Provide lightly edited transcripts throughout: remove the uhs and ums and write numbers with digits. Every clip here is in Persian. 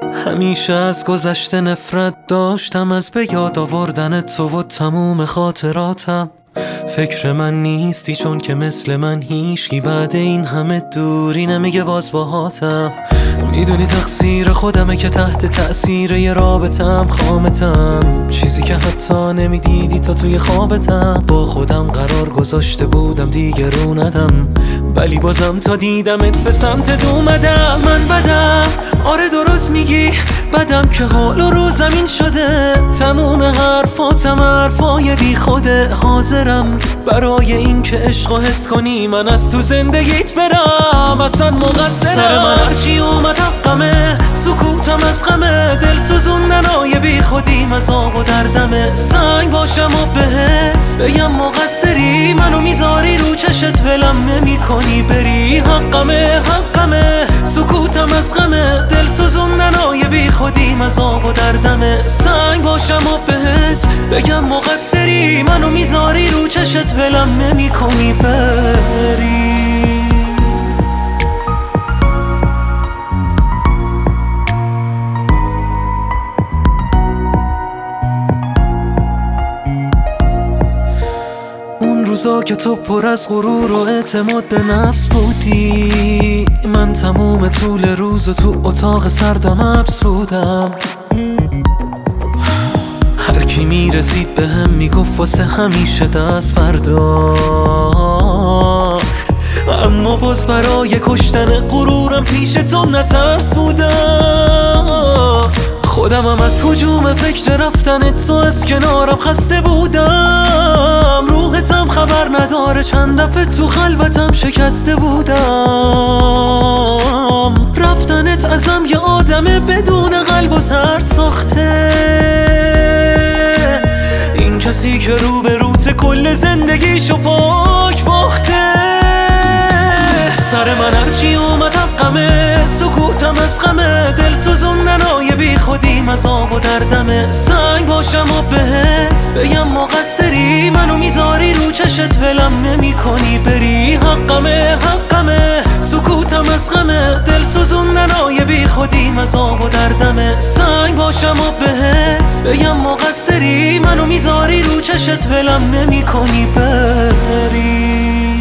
همیشه از گذشته نفرت داشتم، از به یاد آوردن تو و تموم خاطراتم. فکر من نیستی چون که مثل من هیچکی بعد این همه دوری نمیگه باز باهاتم. میدونی تقصیر خودمه که تحت تأثیر یه رابطم خامتم، چیزی که حتی نمیدیدی تا توی خوابتم. با خودم قرار گذاشته بودم دیگه رو ندم، ولی بازم تا دیدمت به سمتت اومدم. من بدم، آره درست میگی، بدم که حال و رو زمین شده. تموم حرفاتم حرفای بی خوده. حاضرم برای این که عشقو حس کنی من از تو زندگیت برم. اصلا مقصرم، سر من هرچی اومد حقمه. سکوتم از غمه، دل سوزوندنای بی خودی مذاب و دردمه. سنگ باشم و بهت بگم مقصری، منو میذاری رو چشت ولم نمی کنی بری. حقمه حقمه، سکوتم از غمه، دل سوزوندنای بی خودی مذاب و دردمه. سنگ باشم و بهت بگم مقصری، منو میذاری رو چشت ولم نمی کنی بری. روزا که تو پر از غرور و اعتماد به نفس بودی، من تموم طول روز تو اتاق سردم حبس بودم. هر کی میرسید به هم میگفت واسه همیشه دست بردار، اما باز برای کشتن غرورم پیش تو نترس بودم. خودمم از هجوم فکر رفتن تو از کنارم خسته بودم. روحتم خبر نداره چند دفعه تو خلوتم شکسته بودم. رفتنت ازم یه آدم بدون قلب و سر ساخته، این کسی که رو به روت کل زندگیشو پاک باخته. سر من هرچی اومد حقمه، سکوتم از غمه، دل سوزوندنای بی خودی مذاب و دردمه. سنگ باشم و بهت بگم مقصری، منو میذاری رو چشت ولم نمی کنی بری. حقمه حقمه، سکوتم از غمه، دل سوزوندنای بی خودی مذاب و دردمه. سنگ باشم و بهت بگم مقصری، منو میذاری رو چشت ولم نمی کنی بری.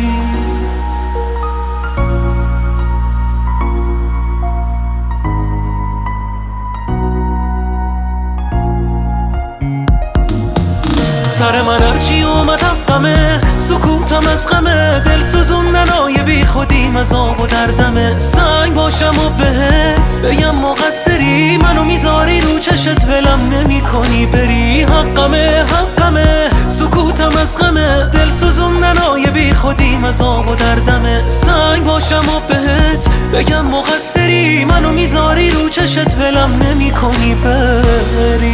سر من هرچی اومد حقمه، سکوتم از غمه، دل سوزوندنای بی خودی مذاب و دردمه. سنگ باشم و بهت بگم مقصری، منو میذاری رو چشت ولم نمی کنی بری. حقمه حقمه، سکوتم از غمه، دل سوزوندنای بی خودی مذاب و دردمه. سنگ باشم و بهت بگم مقصری، منو میذاری رو چشت ولم نمی کنی بری.